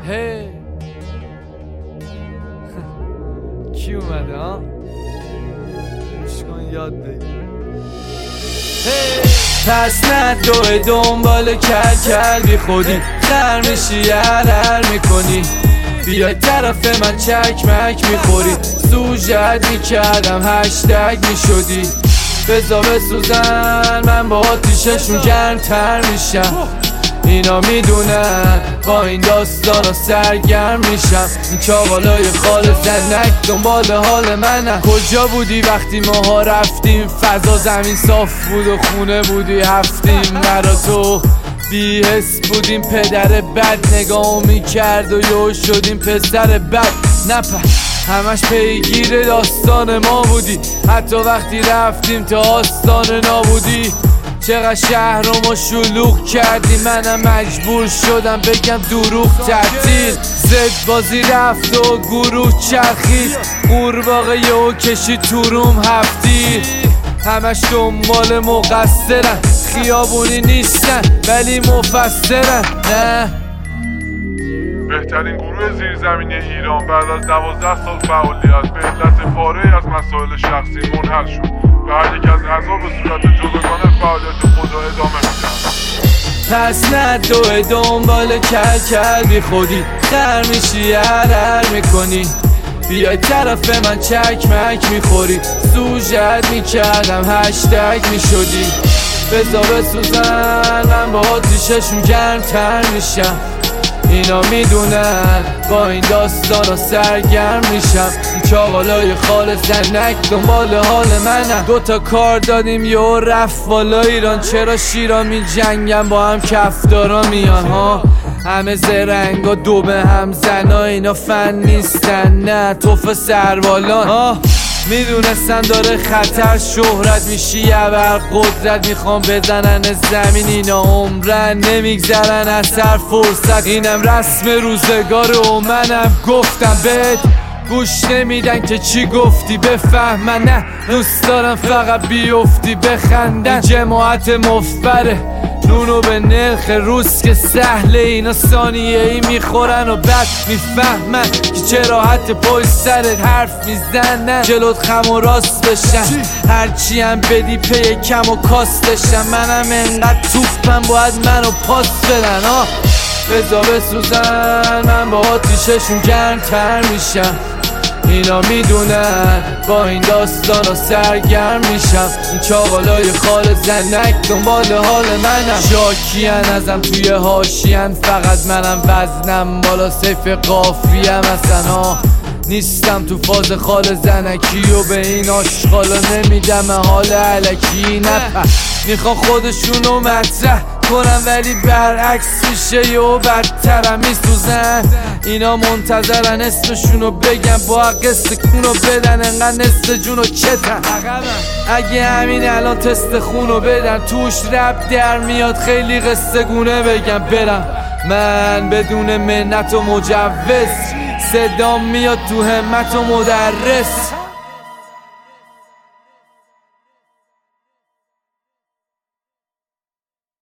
هی کی اومده ها؟ گوش یاد بگیر. پس ندوه دنبال کل بی خودی خر میشی هر میکنی بیای طرف من چکمک میخوری سوژت میکردم هشتگ میشدی بزا بسوزن من با آتیششون گرمتر میشم اینا میدونن با این داستانا سرگرم میشم این چاقالای خال زنک دنبال حال منم کجا بودی وقتی ماها رفتیم فضا زمین صاف بود و خونه بودی هفتیم مرا تو بی حس بودیم پدر بد نگاه میکرد و یو شدیم پسر بد نپه همش پیگیر داستان ما بودی حتی وقتی رفتیم تا آستان نابودی چقدر شهر رو ما شلوغ کردی منم مجبور شدم بگم دروغ تعطیل زد بازی رفت و گروه چرخید قورباغه یهو کشید تو روم هفتی همش دنبال مقصرن خیابونی نیستن ولی مفسرن نه بهترین گروه زیرزمینی ایران بعد از 12 سال فعالیت به علت پاره‌ای از مسائل شخصی منحل شد و هر یک از اعضا به صورت جداگانه فعالیت خود را ادامه میدن. پس ندوه دنبال کل بی خودی خر میشی هر میکنی بیای طرف من چکمک میخوری سوژت میکردم هشتگ میشدی بزا بسوزن من با آتیششون گرمتر میشم اینا میدونن با این داستانا سرگرم میشم این چاقالای خال زنک دنبال حال منم دوتا کار دادیم یه رفت والا ایران چرا شیرا می جنگم با هم کفدارا میان ها همه زرنگ و دو به هم زنا اینا فن نیستن نه توف سربالان ها میدونستن داره خطر شهرت میشی ابر قدرت میخوام بزنن زمین اینا عمرن نمیگذرن از هر فرصت اینم رسم روزگاره و منم گفتم بهت گوش نمیدن که چی گفتی بفهمن نه دوست دارم فقط بیفتی بخندن جماعت مفبره نونو به نرخ روز که سهله اینا ثانیه ای میخورن و بعد میفهمن که چرا حتی پای سرت حرف میزنن جلوت خم و راست بشن هرچی هم بدی پی کم و کاستشن منم انقدر توپم باید منو پاس بدن بزا بسوزن من با آتیششون گرمتر میشم اینا میدونن با این داستانا سرگرم میشم این چاقالای خال زنک دنبال حال منم شاکین ازم توی حاشیه‌ن فقط منم وزنم بالا سیف قافیم اصلا نیستم تو فاز خال زنکی و به این آشغالا نمیدم حال علکی نپه میخوان خودشونو مطرح کنم ولی برعکس میشه یهو بدترم میسوزن اینا منتظرن اسمشونو بگم با قصه کونو بدن انقدر نصف جونو چتن اگه همین الان تست خونو بدن توش رب در میاد خیلی قصه گونه بگم برم من بدون منت و مجوز صدام میاد تو همت و مدرس